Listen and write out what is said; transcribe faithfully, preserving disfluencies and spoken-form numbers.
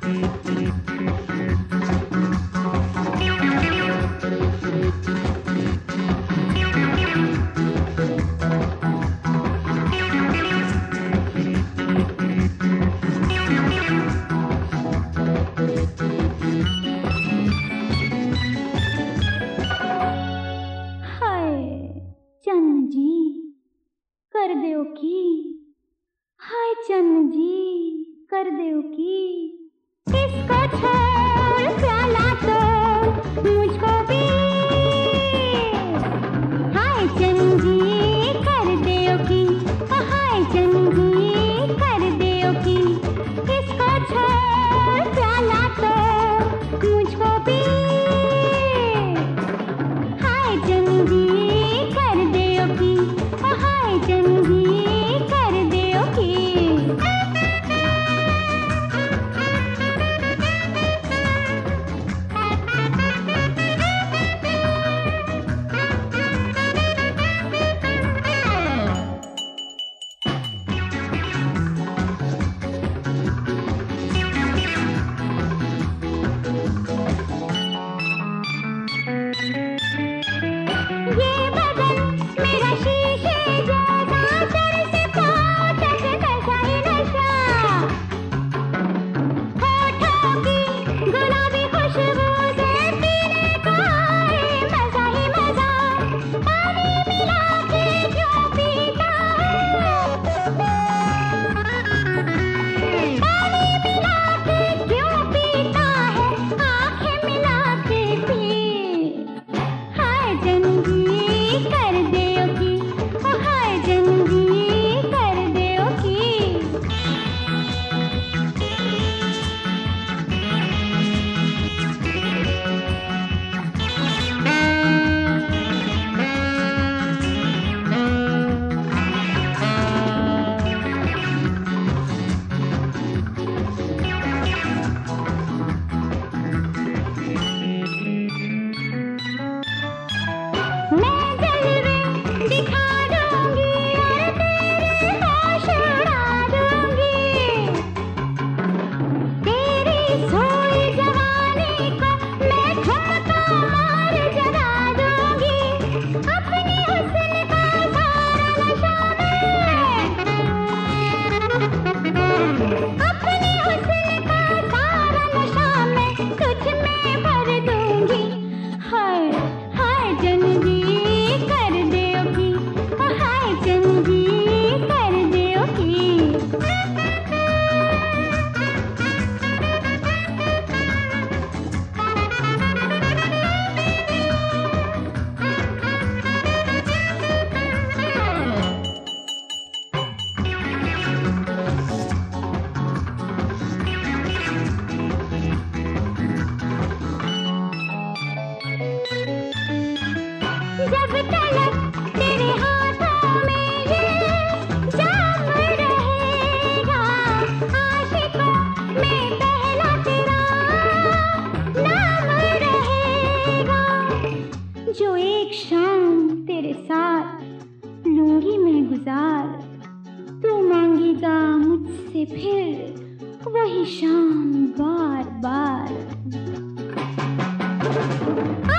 कर दो की, हाय चन्न जी कर दो की, इसको छोड़ प्याला तो मुझको भी, हाय चन्न जी कर दो की, हाय चन्न जी कर दो की, इसको छोड़ प्याला तो मुझको भी, हाय चन्न जी कर दो की, हाय चन्न जी कर दो की। ये बदन मेरा शीशे जैसा सर से पाँव तक नशा ही नशा, होठों की गुलाबी खुशबू से पीने को आए मजा ही मजा, पानी मिला के क्यों पीता है, पानी मिला के क्यों पीता है, आंखें मिला के पी, हाय चन्न जी कर दो की, हाय चन्न जी कर दो की। मैं जलवे दिखा दूंगी और तेरे होश उड़ा दूंगी, तेरी सोई जवानी को मैं ठुमका मार जगा दूंगी, अपने हुस्न का सारा नशा मैं, अपने हुस्न का सारा नशा मैं तुझ में भर दूंगी, हाय हाय चन्न जी कर दो की, हाय चन्न जी कर दो की। जब तलक तेरे हाथों में ये जाम रहेगा, आशिकों में पहला तेरा नाम रहेगा, जो एक शाम तेरे साथ लूंगी मैं गुजार, तू मांगेगा मुझसे फिर वही शाम बार बार।